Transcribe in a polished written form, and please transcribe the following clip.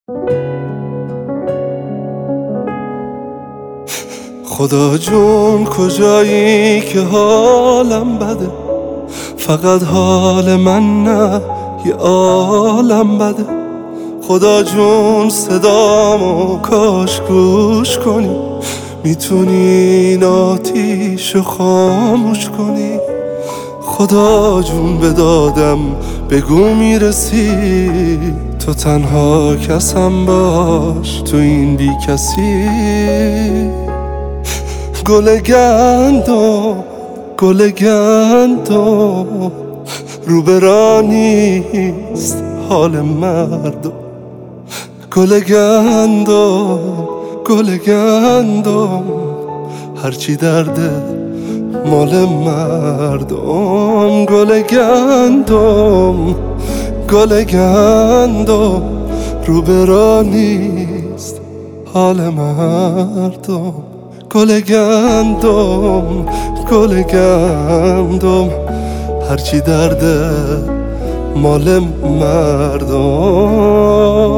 خدا جون کجایی که حالم بده، فقط حال من نه یه عالم بده. خدا جون صدامو کاش گوش کنی، میتونی این آتیشو خاموش کنی. خدا جون به دادم بگو میرسی، تو تنها کسم باش تو این بی کسی. گل گندم رو برا نیست حال مردم. گل گندم هرچی درده مال مردم. گل گندم رو برا نیست حال مردم. گل گندم هرچی درده مال مردم.